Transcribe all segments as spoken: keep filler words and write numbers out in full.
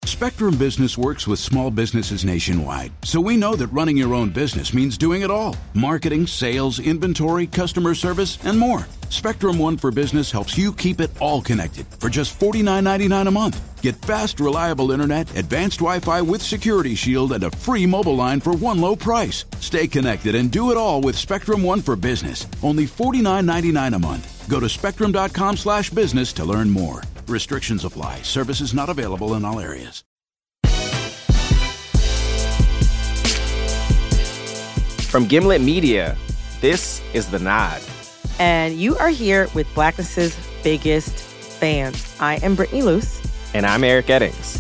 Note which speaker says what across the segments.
Speaker 1: Spectrum Business works with small businesses nationwide, so we know that running your own business means doing it all. Marketing, sales, inventory, customer service, and more. Spectrum One for Business helps you keep it all connected for just forty-nine ninety-nine a month. Get fast, reliable internet, advanced Wi-Fi with Security Shield, and a free mobile line for one low price. Stay connected and do it all with Spectrum One for Business. Only forty-nine ninety-nine a month. Go to spectrum.com slash business to learn more. Restrictions apply. Services not available in all areas.
Speaker 2: From Gimlet Media, this is The Nod.
Speaker 3: And you are here with Blackness's biggest fans. I am Brittany Luce.
Speaker 2: And I'm Eric Eddings.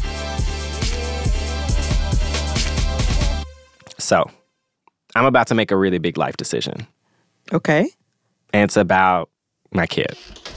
Speaker 2: So, I'm about to make a really big life decision.
Speaker 3: Okay.
Speaker 2: And it's about my kid.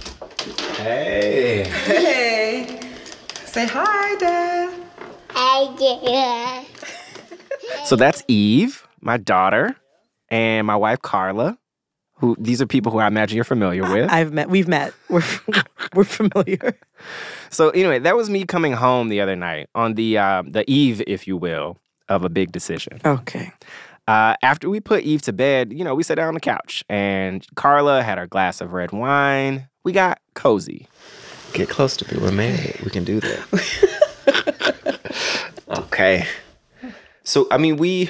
Speaker 4: Hey.
Speaker 5: Hey. Say hi, Dad.
Speaker 6: Hi, Dad.
Speaker 2: So that's Eve, my daughter, and my wife, Carla, who these are people who I imagine you're familiar with.
Speaker 3: I've met. We've met. We're, we're familiar.
Speaker 2: So anyway, that was me coming home the other night on the uh, the eve, if you will, of a big decision.
Speaker 3: Okay.
Speaker 2: Uh, after we put Eve to bed, you know, we sat down on the couch, and Carla had her glass of red wine. We got cozy.
Speaker 4: Get close to me. We're married. We can do that. Okay. So, I mean, we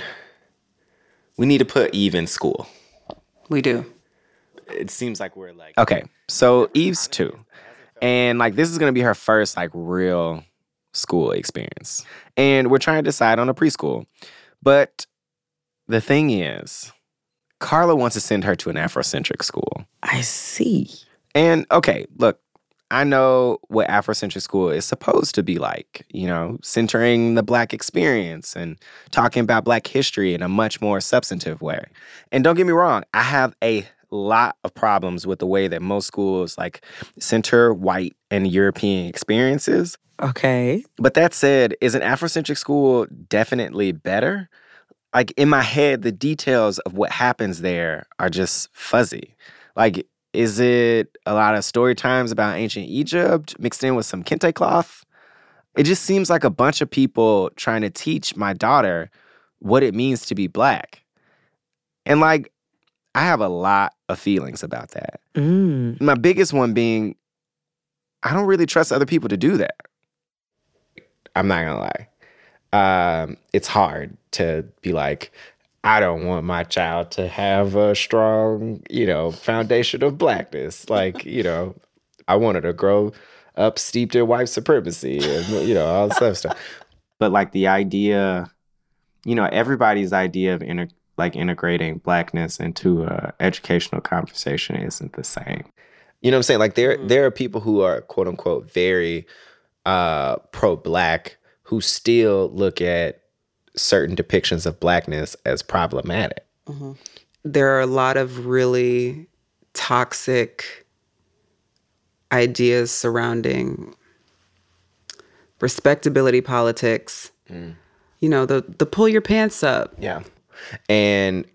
Speaker 4: we need to put Eve in school.
Speaker 5: We do.
Speaker 4: It seems like we're like...
Speaker 2: Okay, so Eve's two. And, like, this is going to be her first, like, real school experience. And we're trying to decide on a preschool. But the thing is, Carla wants to send her to an Afrocentric school.
Speaker 3: I see.
Speaker 2: And, okay, look, I know what Afrocentric school is supposed to be like, you know, centering the Black experience and talking about Black history in a much more substantive way. And don't get me wrong, I have a lot of problems with the way that most schools, like, center white and European experiences.
Speaker 3: Okay.
Speaker 2: But that said, is an Afrocentric school definitely better? Like, in my head, the details of what happens there are just fuzzy. Like, is it a lot of story times about ancient Egypt mixed in with some kente cloth? It just seems like a bunch of people trying to teach my daughter what it means to be Black. And, like, I have a lot of feelings about that.
Speaker 3: Mm.
Speaker 2: My biggest one being, I don't really trust other people to do that. I'm not gonna lie. Um, it's hard to be like, I don't want my child to have a strong, you know, foundation of Blackness. Like, you know, I want her to grow up steeped in white supremacy and, you know, all this other stuff. But, like, the idea, you know, everybody's idea of inter- like integrating Blackness into a educational conversation isn't the same.
Speaker 4: You know what I'm saying? Like, there, there are people who are, quote unquote, very uh, pro-Black who still look at certain depictions of Blackness as problematic.
Speaker 5: Mm-hmm. There are a lot of really toxic ideas surrounding respectability politics. Mm. You know, the the pull your pants up.
Speaker 4: Yeah. And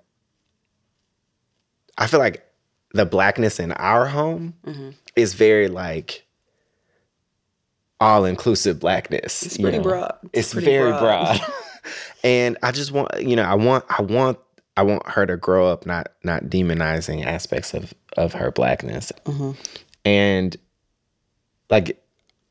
Speaker 4: I feel like the Blackness in our home mm-hmm. is very, like, all-inclusive Blackness.
Speaker 5: It's pretty
Speaker 4: you know?
Speaker 5: broad.
Speaker 4: It's,
Speaker 5: it's
Speaker 4: very
Speaker 5: broad.
Speaker 4: broad. And I just want, you know, I want, I want, I want her to grow up not, not demonizing aspects of, of her Blackness. Mm-hmm. And, like,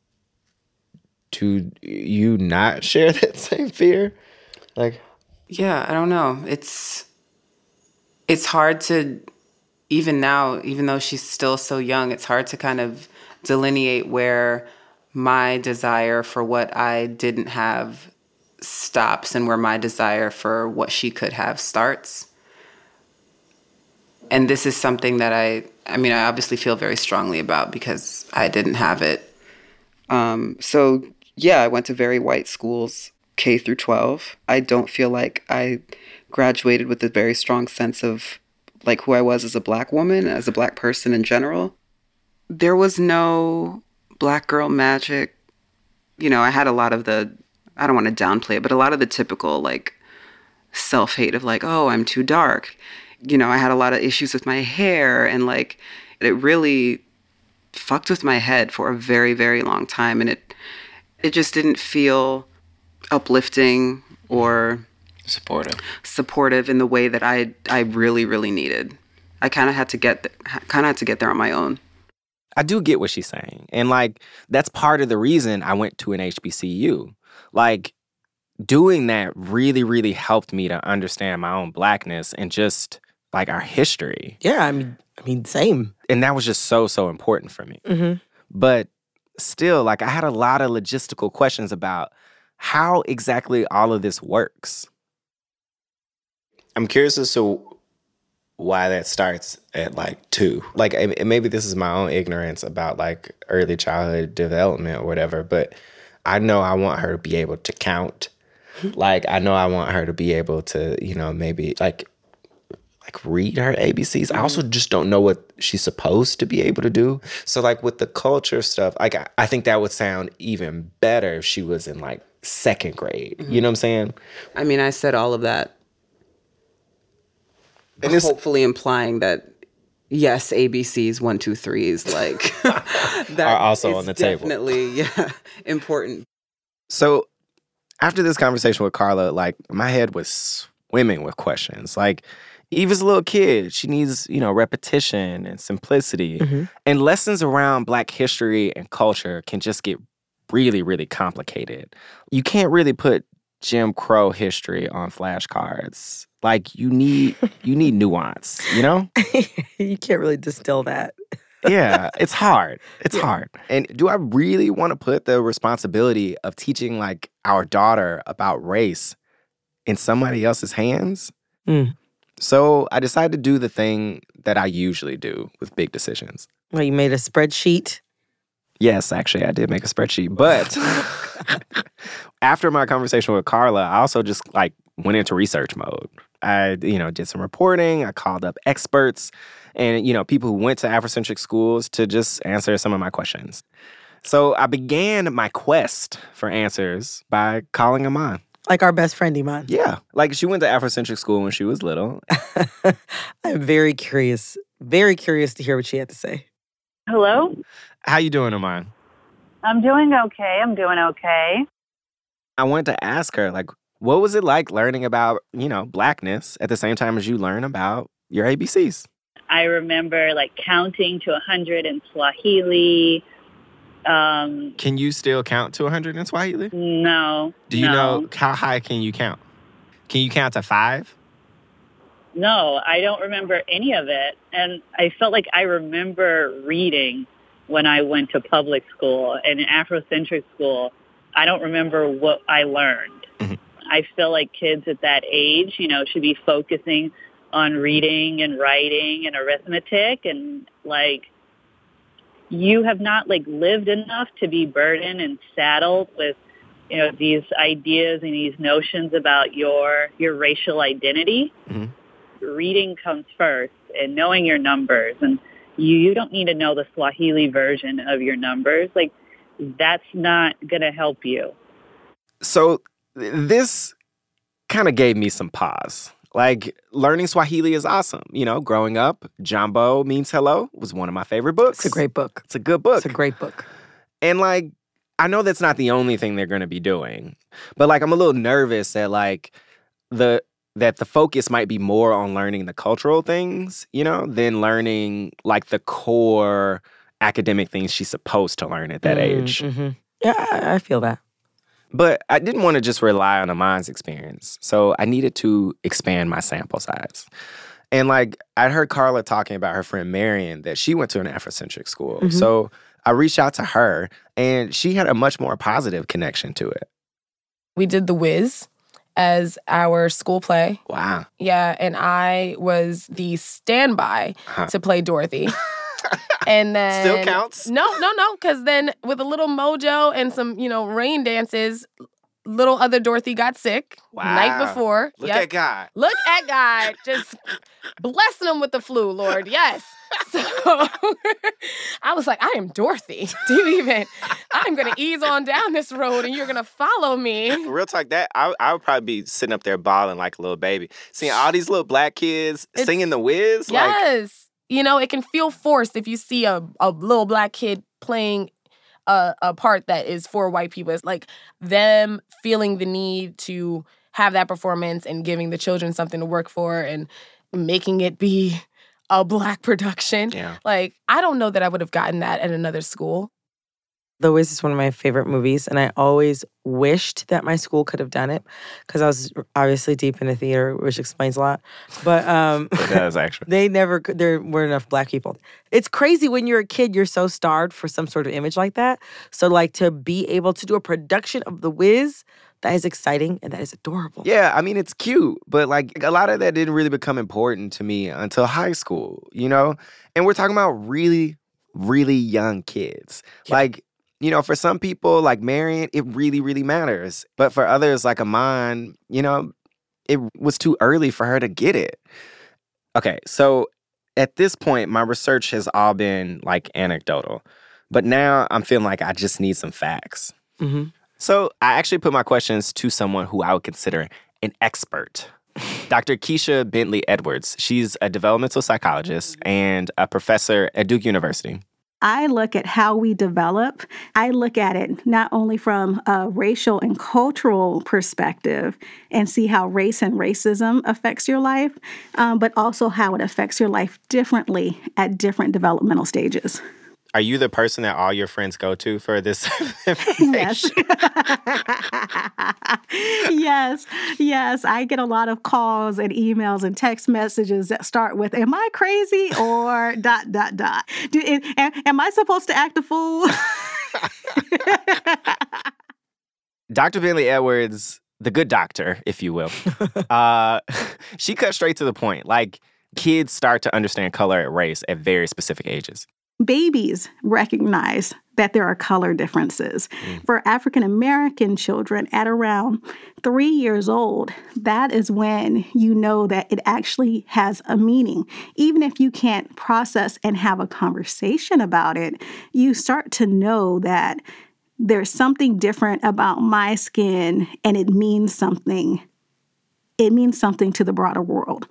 Speaker 4: do you not share that same fear? Like,
Speaker 5: yeah, I don't know. It's, it's hard to, even now, even though she's still so young, it's hard to kind of delineate where my desire for what I didn't have stops and where my desire for what she could have starts. And this is something that I, I mean, I obviously feel very strongly about because I didn't have it. Um, so, yeah, I went to very white schools, K through twelve. I don't feel like I graduated with a very strong sense of, like, who I was as a Black woman, as a Black person in general. There was no Black girl magic. You know, I had a lot of the, I don't want to downplay it, but a lot of the typical, like, self-hate of, like, oh, I'm too dark. You know, I had a lot of issues with my hair, and, like, it really fucked with my head for a very, very long time. And it it just didn't feel uplifting or
Speaker 4: supportive
Speaker 5: supportive in the way that I I really really needed. I kind of had to get kind of had to get there on my own.
Speaker 2: I do get what she's saying. And, like, that's part of the reason I went to an H B C U. Like, doing that really, really helped me to understand my own Blackness and just, like, our history.
Speaker 3: Yeah, I mean, I mean, same.
Speaker 2: And that was just so, so important for me.
Speaker 3: Mm-hmm.
Speaker 2: But still, like, I had a lot of logistical questions about how exactly all of this works.
Speaker 4: I'm curious as to why that starts at like two. Like, and maybe this is my own ignorance about like early childhood development or whatever, but I know I want her to be able to count. Like, I know I want her to be able to, you know, maybe like like read her A B Cs. I also just don't know what she's supposed to be able to do. So like with the culture stuff, like I, I think that would sound even better if she was in like second grade. Mm-hmm. You know what I'm saying?
Speaker 5: I mean, I said all of that.
Speaker 4: And it's
Speaker 5: hopefully implying that, yes, A B Cs, one, two, threes, like, that
Speaker 2: are also
Speaker 5: is
Speaker 2: on the table.
Speaker 5: Definitely, yeah, important.
Speaker 2: So after this conversation with Carla, like, my head was swimming with questions. Like, Eva's a little kid. She needs, you know, repetition and simplicity.
Speaker 3: Mm-hmm.
Speaker 2: And lessons around Black history and culture can just get really, really complicated. You can't really put Jim Crow history on flashcards. Like, you need you need nuance, you know?
Speaker 3: You can't really distill that.
Speaker 2: Yeah, it's hard. It's
Speaker 3: Yeah.
Speaker 2: hard. And do I really want to put the responsibility of teaching, like, our daughter about race in somebody else's hands?
Speaker 3: Mm.
Speaker 2: So I decided to do the thing that I usually do with big decisions.
Speaker 3: Well, you made a spreadsheet.
Speaker 2: Yes, actually, I did make a spreadsheet. But after my conversation with Carla, I also just, like, went into research mode. I, you know, did some reporting. I called up experts and, you know, people who went to Afrocentric schools to just answer some of my questions. So I began my quest for answers by calling Iman.
Speaker 3: Like our best friend, Iman.
Speaker 2: Yeah. Like, she went to Afrocentric school when she was little.
Speaker 3: I'm very curious, very curious to hear what she had to say.
Speaker 7: Hello?
Speaker 2: How you doing, Iman?
Speaker 7: I'm doing okay. I'm doing okay.
Speaker 2: I wanted to ask her, like, what was it like learning about, you know, Blackness at the same time as you learn about your A B Cs?
Speaker 7: I remember, like, counting to one hundred in Swahili. Um,
Speaker 2: Can you still count to one hundred in Swahili?
Speaker 7: no.
Speaker 2: Do you
Speaker 7: no.
Speaker 2: know how high can you count? Can you count to five?
Speaker 7: No, I don't remember any of it. And I felt like I remember reading when I went to public school and Afrocentric school. I don't remember what I learned.
Speaker 2: Mm-hmm.
Speaker 7: I feel like kids at that age, you know, should be focusing on reading and writing and arithmetic. And, like, you have not, like, lived enough to be burdened and saddled with, you know, these ideas and these notions about your your racial identity.
Speaker 2: Mm-hmm.
Speaker 7: Reading comes first, and knowing your numbers. And you, you don't need to know the Swahili version of your numbers. Like, that's not going to help you.
Speaker 2: So this kind of gave me some pause. Like, learning Swahili is awesome. You know, growing up, Jambo Means Hello was one of my favorite books.
Speaker 3: It's a great book.
Speaker 2: It's a good book.
Speaker 3: It's a great book.
Speaker 2: And, like, I know that's not the only thing they're going to be doing. But, like, I'm a little nervous that, like, the that the focus might be more on learning the cultural things, you know, than learning, like, the core academic things she's supposed to learn at that
Speaker 3: Mm,
Speaker 2: age.
Speaker 3: Mm-hmm. Yeah, I, I feel that.
Speaker 2: But I didn't want to just rely on Iman's experience. So I needed to expand my sample size. And, like, I heard Carla talking about her friend Marion, that she went to an Afrocentric school.
Speaker 3: Mm-hmm.
Speaker 2: So I reached out to her, and she had a much more positive connection to it.
Speaker 8: We did The Wiz as our school play.
Speaker 2: Wow.
Speaker 8: Yeah, and I was the standby
Speaker 2: Huh.
Speaker 8: to play Dorothy. And then
Speaker 2: Still counts?
Speaker 8: No, no, no, because then with a little mojo and some, you know, rain dances, little other Dorothy got sick
Speaker 2: Wow.
Speaker 8: night before.
Speaker 2: Look
Speaker 8: Yep.
Speaker 2: at God.
Speaker 8: Look at God, just blessing them with the flu, Lord. Yes. So I was like, I am Dorothy. Do you even? I'm gonna ease on down this road, and you're gonna follow me.
Speaker 2: Real talk, that I, I would probably be sitting up there bawling like a little baby, seeing all these little Black kids
Speaker 8: It's-
Speaker 2: singing The Wiz.
Speaker 8: Yes. You know, it can feel forced if you see a, a little Black kid playing a, a part that is for white people. It's like them feeling the need to have that performance and giving the children something to work for and making it be a Black production.
Speaker 2: Yeah.
Speaker 8: Like, I don't know that I would have gotten that at another school.
Speaker 3: The Wiz is one of my favorite movies, and I always wished that my school could have done it because I was obviously deep in the theater, which explains a lot. But um,
Speaker 2: It does, actually.
Speaker 3: they never, could- there weren't enough Black people. It's crazy when you're a kid, you're so starved for some sort of image like that. So, like, to be able to do a production of The Wiz, that is exciting and that is adorable.
Speaker 2: Yeah, I mean, it's cute, but like a lot of that didn't really become important to me until high school, you know? And we're talking about really, really young kids.
Speaker 3: Yeah.
Speaker 2: Like, you know, for some people, like Marion, it really, really matters. But for others, like Amon, you know, it was too early for her to get it. Okay, so at this point, my research has all been like anecdotal. But now I'm feeling like I just need some facts.
Speaker 3: Mm-hmm.
Speaker 2: So I actually put my questions to someone who I would consider an expert. Doctor Keisha Bentley Edwards. She's a developmental psychologist and a professor at Duke University.
Speaker 9: I look at how we develop. I look at it not only from a racial and cultural perspective and see how race and racism affects your life, um, but also how it affects your life differently at different developmental stages.
Speaker 2: Are you the person that all your friends go to for this information?
Speaker 9: Yes. yes. Yes. I get a lot of calls and emails and text messages that start with, am I crazy? Or dot, dot, dot. Do, am, am I supposed to act a fool?
Speaker 2: Doctor Bentley Edwards, the good doctor, if you will, uh, she cut straight to the point. Like, kids start to understand color and race at very specific ages.
Speaker 9: Babies recognize that there are color differences. Mm. For African American children at around three years old, that is when you know that it actually has a meaning. Even if you can't process and have a conversation about it, you start to know that there's something different about my skin and it means something. It means something to the broader world.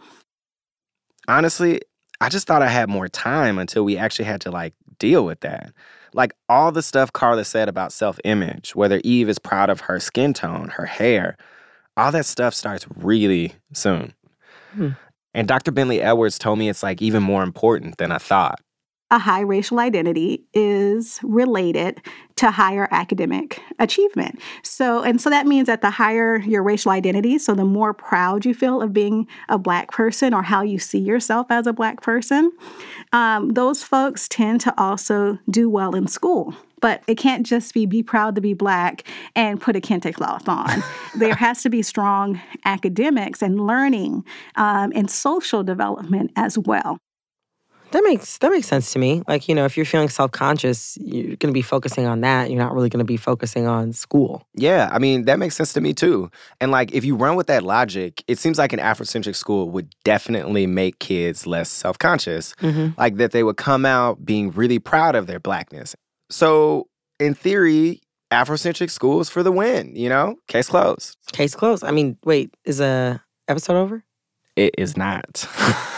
Speaker 2: Honestly, I just thought I had more time until we actually had to, like, deal with that. Like, all the stuff Carla said about self-image, whether Eve is proud of her skin tone, her hair, all that stuff starts really soon. Hmm. And Doctor Bentley Edwards told me it's, like, even more important than I thought.
Speaker 9: A high racial identity is related to higher academic achievement. So, and so that means that the higher your racial identity, so the more proud you feel of being a Black person or how you see yourself as a Black person, um, those folks tend to also do well in school. But it can't just be be proud to be Black and put a kente cloth on. There has to be strong academics and learning um, and social development as well.
Speaker 3: That makes that makes sense to me. Like, you know, if you're feeling self-conscious, you're going to be focusing on that. You're not really going to be focusing on school.
Speaker 2: Yeah, I mean, that makes sense to me, too. And, like, if you run with that logic, it seems like an Afrocentric school would definitely make kids less self-conscious. Mm-hmm. Like, that they would come out being really proud of their Blackness. So, in theory, Afrocentric schools for the win, you know? Case closed.
Speaker 3: Case closed. I mean, wait, is a episode over?
Speaker 2: It is not.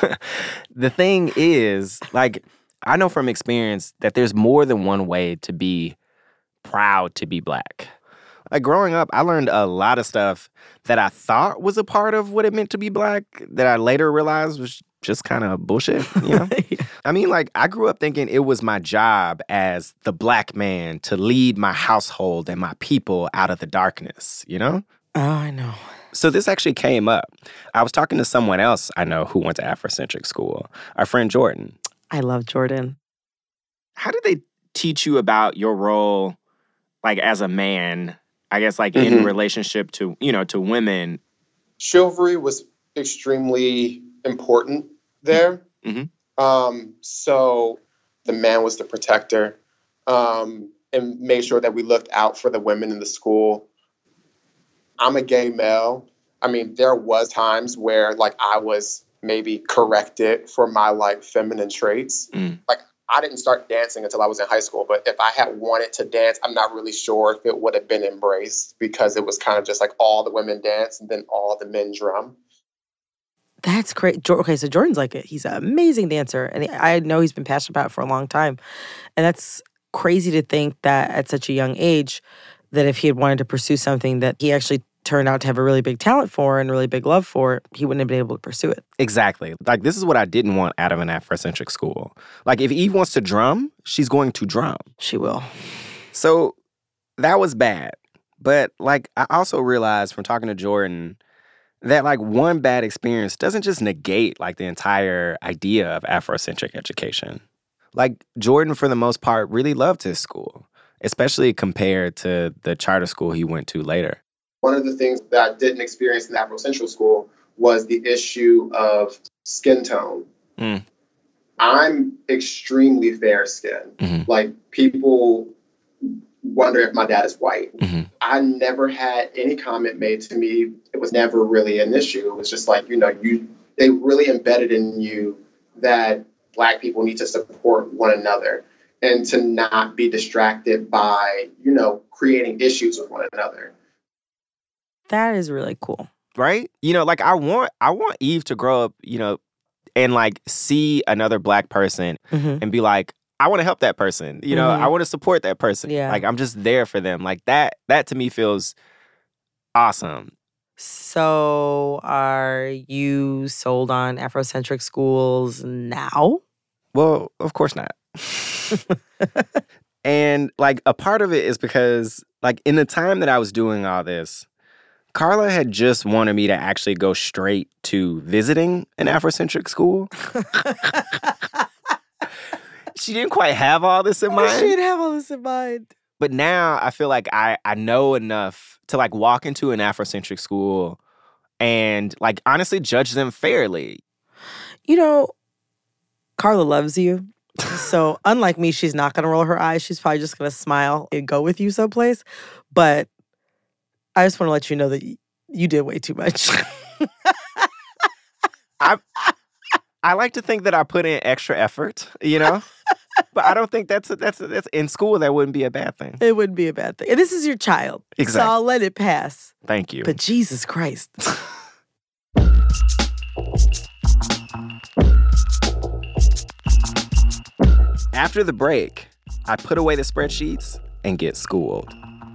Speaker 2: The thing is, like, I know from experience that there's more than one way to be proud to be Black. Like, growing up, I learned a lot of stuff that I thought was a part of what it meant to be Black that I later realized was just kind of bullshit, you know? Yeah. I mean, like, I grew up thinking it was my job as the Black man to lead my household and my people out of the darkness, you know?
Speaker 3: Oh, I know.
Speaker 2: So this actually came up. I was talking to someone else I know who went to Afrocentric school, our friend Jordan.
Speaker 3: I love Jordan.
Speaker 2: How did they teach you about your role, like, as a man, I guess, like, mm-hmm. in relationship to, you know, to women?
Speaker 10: Chivalry was extremely important there. Mm-hmm. Um, so the man was the protector, um, and made sure that we looked out for the women in the school. I'm a gay male. I mean, there was times where, like, I was maybe corrected for my, like, feminine traits. Mm. Like, I didn't start dancing until I was in high school, but if I had wanted to dance, I'm not really sure if it would have been embraced because it was kind of just like all the women dance and then all the men drum.
Speaker 3: That's great. Okay, so Jordan's like, a, he's an amazing dancer, and I know he's been passionate about it for a long time. And that's crazy to think that at such a young age, that if he had wanted to pursue something that he actually turned out to have a really big talent for and really big love for, he wouldn't have been able to pursue it.
Speaker 2: Exactly. Like, this is what I didn't want out of an Afrocentric school. Like, if Eve wants to drum, she's going to drum.
Speaker 3: She will.
Speaker 2: So that was bad. But, like, I also realized from talking to Jordan that, like, one bad experience doesn't just negate, like, the entire idea of Afrocentric education. Like, Jordan, for the most part, really loved his school, especially compared to the charter school he went to later.
Speaker 10: One of the things that I didn't experience in Afrocentric school was the issue of skin tone.
Speaker 2: Mm.
Speaker 10: I'm extremely fair skinned.
Speaker 2: Mm-hmm.
Speaker 10: Like, people wonder if my dad is white.
Speaker 2: Mm-hmm.
Speaker 10: I never had any comment made to me. It was never really an issue. It was just like, you know, you they really embedded in you that Black people need to support one another and to not be distracted by, you know, creating issues with one another.
Speaker 3: That is really cool.
Speaker 2: Right? You know, like, I want I want Eve to grow up, you know, and, like, see another Black person
Speaker 3: Mm-hmm.
Speaker 2: and be like, I want to help that person. You know,
Speaker 3: Mhm.
Speaker 2: I want to support that person.
Speaker 3: Yeah.
Speaker 2: Like, I'm just there for them. Like, that, that to me feels awesome.
Speaker 3: So are you sold on Afrocentric schools now?
Speaker 2: Well, of course not. And, like, a part of it is because, like, in the time that I was doing all this, Carla had just wanted me to actually go straight to visiting an Afrocentric school. She didn't quite have all this in mind.
Speaker 3: She didn't have all this in mind.
Speaker 2: But now I feel like I, I know enough to, like, walk into an Afrocentric school and, like, honestly judge them fairly.
Speaker 3: You know, Carla loves you. So unlike me, she's not going to roll her eyes. She's probably just going to smile and go with you someplace. But I just want to let you know that you did way too much.
Speaker 2: I I like to think that I put in extra effort, you know? But I don't think that's a, that's a, that's in school that wouldn't be a bad thing.
Speaker 3: It wouldn't be a bad thing. And this is your child.
Speaker 2: Exactly.
Speaker 3: So I'll let it pass.
Speaker 2: Thank you.
Speaker 3: But Jesus Christ.
Speaker 2: After the break, I put away the spreadsheets and get schooled.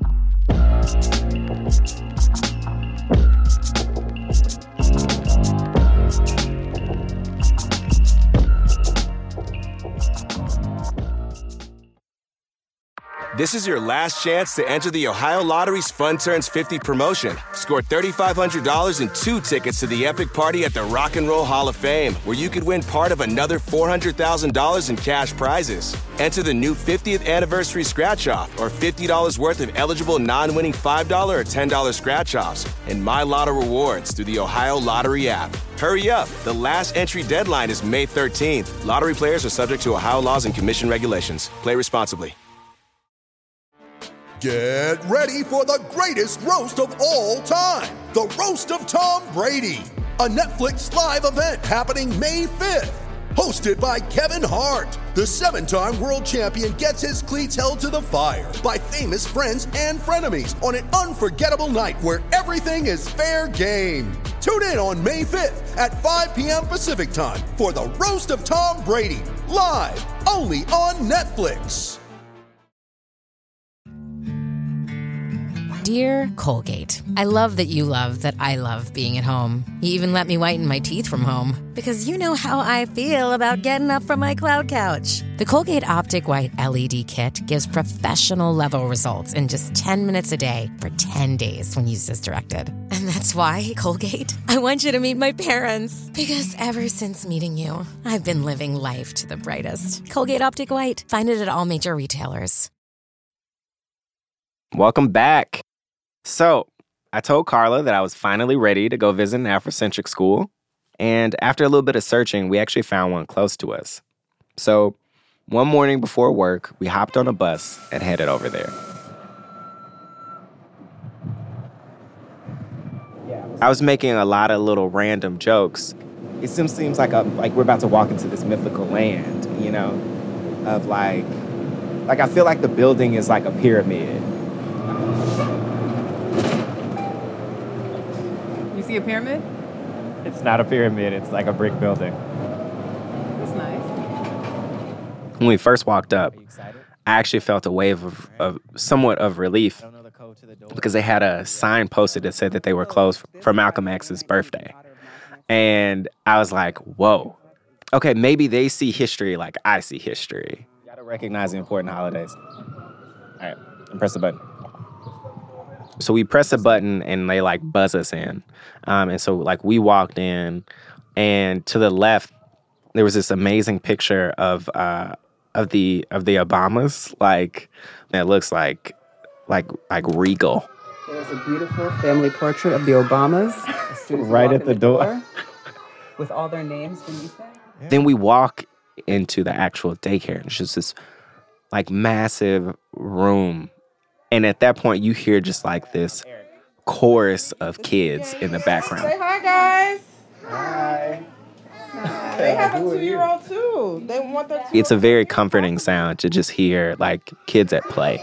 Speaker 11: This is your last chance to enter the Ohio Lottery's Fun Turns fifty promotion. Score three thousand five hundred dollars and two tickets to the epic party at the Rock and Roll Hall of Fame, where you could win part of another four hundred thousand dollars in cash prizes. Enter the new fiftieth anniversary scratch-off or fifty dollars worth of eligible non-winning five dollars or ten dollars scratch-offs and My Lotto rewards through the Ohio Lottery app. Hurry up. The last entry deadline is May thirteenth. Lottery players are subject to Ohio laws and commission regulations. Play responsibly.
Speaker 12: Get ready for the greatest roast of all time, the Roast of Tom Brady, a Netflix live event happening May fifth. Hosted by Kevin Hart, the seven-time world champion gets his cleats held to the fire by famous friends and frenemies on an unforgettable night where everything is fair game. Tune in on May fifth at five p.m. Pacific time for the Roast of Tom Brady, live only on Netflix.
Speaker 13: Dear Colgate, I love that you love that I love being at home. You even let me whiten my teeth from home. Because you know how I feel about getting up from my cloud couch. The Colgate Optic White L E D Kit gives professional-level results in just ten minutes a day for ten days when used as directed. And that's why, Colgate, I want you to meet my parents. Because ever since meeting you, I've been living life to the brightest. Colgate Optic White. Find it at all major retailers.
Speaker 2: Welcome back. So, I told Carla that I was finally ready to go visit an Afrocentric school. And after a little bit of searching, we actually found one close to us. So, one morning before work, we hopped on a bus and headed over there. I was making a lot of little random jokes. It seems, seems like a, like we're about to walk into this mythical land, you know, of like, like I feel like the building is like a pyramid.
Speaker 14: You see a pyramid?
Speaker 2: It's not a pyramid, it's like a brick building.
Speaker 14: That's nice.
Speaker 2: When we first walked up, I actually felt a wave of, of somewhat of relief because they had a sign posted that said that they were closed for Malcolm X's birthday. And I was like, whoa. Okay, maybe they see history like I see history. You gotta recognize the important holidays. All right, and press the button. So we press a button and they like buzz us in. Um, and so like we walked in, and to the left, there was this amazing picture of uh, of the of the Obamas. Like, it looks like like like regal.
Speaker 5: There's a beautiful family portrait of the Obamas.
Speaker 2: Right at the, the door. door.
Speaker 5: With all their names beneath it.
Speaker 2: Yeah. Then we walk into the actual daycare, and it's just this like massive room. And at that point, you hear just like this chorus of kids in the background.
Speaker 14: Say hi, guys.
Speaker 2: Hi.
Speaker 14: They have a two-year-old too. They want their two-year-old.
Speaker 2: It's a very comforting sound to just hear like kids at play.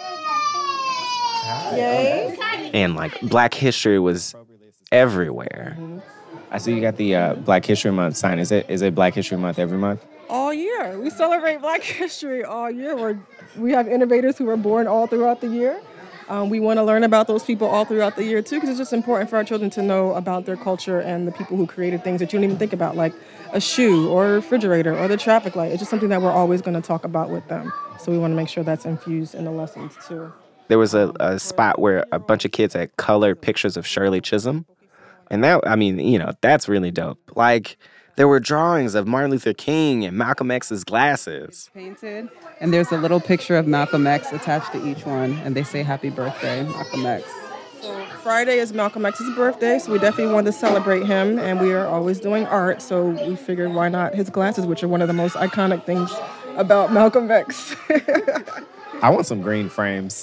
Speaker 14: Yay.
Speaker 2: And like Black history was everywhere.
Speaker 14: Mm-hmm.
Speaker 2: I see you got the uh, Black History Month sign. Is it is it Black History Month every month?
Speaker 14: All year. We celebrate Black history all year. We're, we have innovators who were born all throughout the year. Um, we want to learn about those people all throughout the year, too, because it's just important for our children to know about their culture and the people who created things that you don't even think about, like a shoe or a refrigerator or the traffic light. It's just something that we're always going to talk about with them. So we want to make sure that's infused in the lessons, too.
Speaker 2: There was a, a spot where a bunch of kids had colored pictures of Shirley Chisholm. And that, I mean, you know, that's really dope. Like, there were drawings of Martin Luther King and Malcolm X's glasses.
Speaker 5: Painted. And there's a little picture of Malcolm X attached to each one. And they say, happy birthday, Malcolm X.
Speaker 14: So Friday is Malcolm X's birthday, so we definitely wanted to celebrate him. And we are always doing art, so we figured why not his glasses, which are one of the most iconic things about Malcolm X.
Speaker 2: I want some green frames.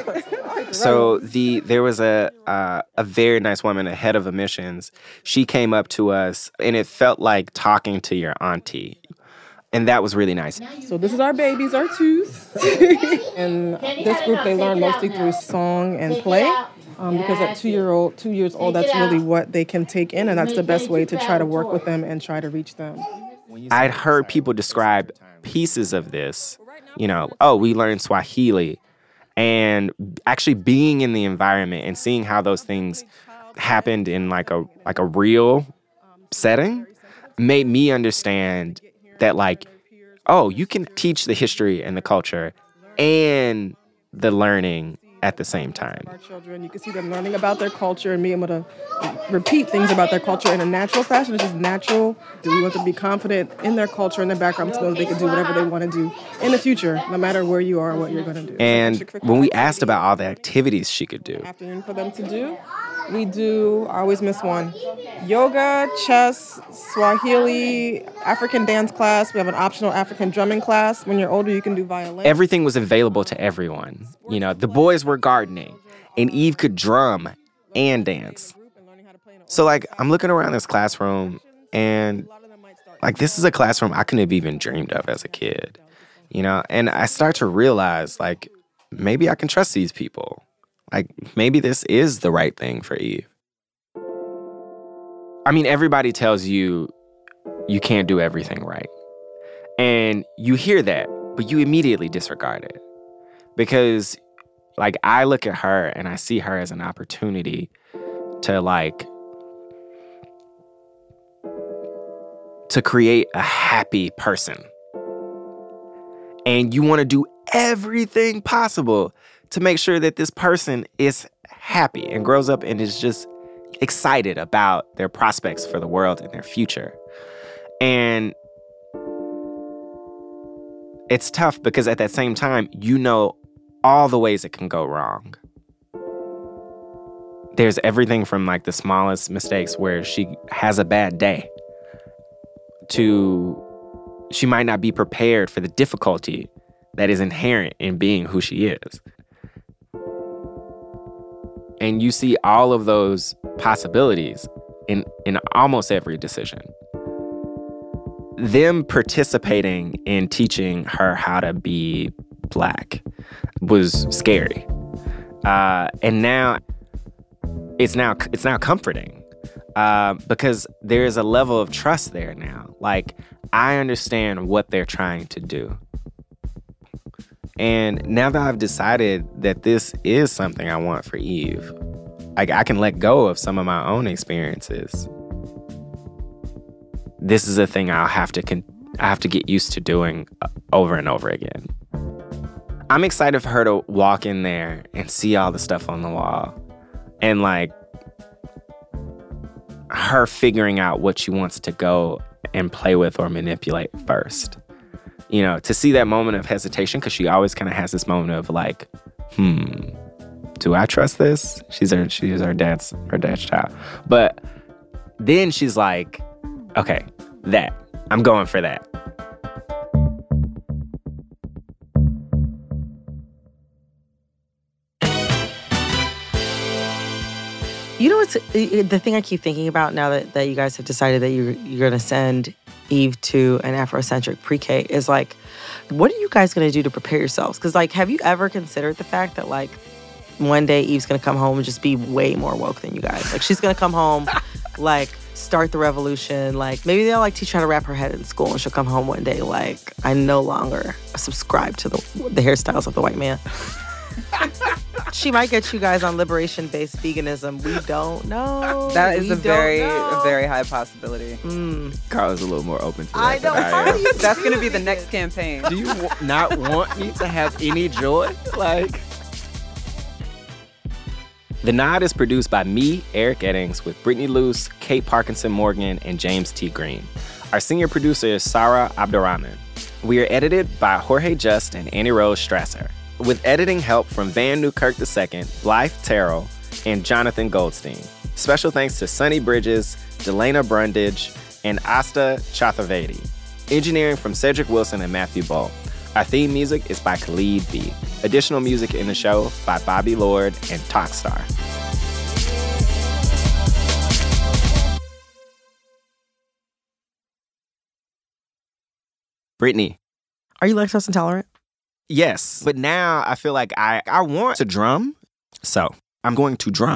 Speaker 2: So the there was a uh, a very nice woman, a head of admissions. She came up to us, and it felt like talking to your auntie. And that was really nice.
Speaker 14: So this is our babies, our twos. And this group, they learn mostly through song and play. Um, because at two-year-old, two years old, that's really what they can take in, and that's the best way to try to work with them and try to reach them.
Speaker 2: I'd heard people describe pieces of this. You know, oh, we learned Swahili. And actually being in the environment and seeing how those things happened in like a like a real setting made me understand that, like, oh, you can teach the history and the culture and the learning at the same time.
Speaker 14: Our children, you can see them learning about their culture and being able to repeat things about their culture in a natural fashion, which is natural. Do we want them to be confident in their culture and their background to know that they can do whatever they want to do in the future, no matter where you are or what you're going to do.
Speaker 2: And when we asked about all the activities she could do,
Speaker 14: afternoon for them to do, we do, I always miss one, yoga, chess, Swahili, African dance class. We have an optional African drumming class. When you're older, you can do violin.
Speaker 2: Everything was available to everyone. You know, the boys were gardening, and Eve could drum and dance. So, like, I'm looking around this classroom, and, like, this is a classroom I couldn't have even dreamed of as a kid, you know? And I start to realize, like, maybe I can trust these people. Like, maybe this is the right thing for Eve. I mean, everybody tells you you can't do everything right. And you hear that, but you immediately disregard it. Because, like, I look at her and I see her as an opportunity to, like, to create a happy person. And you want to do everything possible to make sure that this person is happy and grows up and is just excited about their prospects for the world and their future. And it's tough because at that same time, you know all the ways it can go wrong. There's everything from, like, the smallest mistakes where she has a bad day to she might not be prepared for the difficulty that is inherent in being who she is. And you see all of those possibilities in, in almost every decision. Them participating in teaching her how to be Black was scary. Uh, and now it's now it's now comforting uh, because there's a level of trust there now. Like, I understand what they're trying to do. And now that I've decided that this is something I want for Eve, like I can let go of some of my own experiences. This is a thing I'll have to con- I have to get used to doing over and over again. I'm excited for her to walk in there and see all the stuff on the wall and like her figuring out what she wants to go and play with or manipulate first. You know, to see that moment of hesitation, because she always kind of has this moment of like, hmm, do I trust this? She's her, she's her dad's, her dad's child. But then she's like, okay, that, I'm going for that.
Speaker 3: You know what's the thing I keep thinking about now that, that you guys have decided that you're, you're going to send Eve to an Afrocentric pre-K is like, what are you guys going to do to prepare yourselves? Because like, have you ever considered the fact that like one day Eve's going to come home and just be way more woke than you guys? Like she's going to come home, like start the revolution. Like maybe they'll like teach her how to wrap her head in school and she'll come home one day like, I no longer subscribe to the, the hairstyles of the white man. She might get you guys on liberation-based veganism. We don't know.
Speaker 15: That is
Speaker 3: we
Speaker 15: a very,
Speaker 3: know.
Speaker 15: a very high possibility.
Speaker 3: Mm.
Speaker 2: Carla's a little more open to that.
Speaker 3: I know.
Speaker 2: I am.
Speaker 15: That's going to be the next campaign.
Speaker 2: Do you w- not want me to have any joy? Like, The Nod is produced by me, Eric Eddings, with Brittany Luce, Kate Parkinson Morgan, and James T. Green. Our senior producer is Sarah Abdurrahman. We are edited by Jorge Just and Annie Rose Strasser, with editing help from Van Newkirk the Second, Blythe Terrell, and Jonathan Goldstein. Special thanks to Sunny Bridges, Delana Brundage, and Asta Chathavedi. Engineering from Cedric Wilson and Matthew Bull. Our theme music is by Khalid B. Additional music in the show by Bobby Lord and Talkstar. Brittany.
Speaker 3: Are you lactose intolerant?
Speaker 2: Yes, but now I feel like I, I want to drum, so I'm going to drum.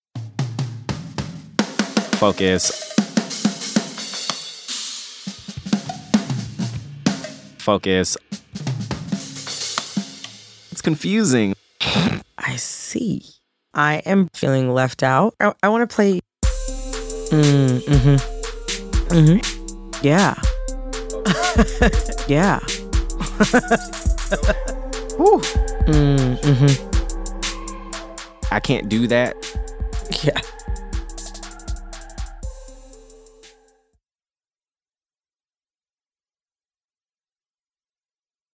Speaker 2: Focus. Focus. It's confusing.
Speaker 3: I see. I am feeling left out. I, I want to play. Mm, mm-hmm. Mm-hmm. Yeah. Yeah. Woo. Mm, mm-hmm.
Speaker 2: I can't do that.
Speaker 3: Yeah.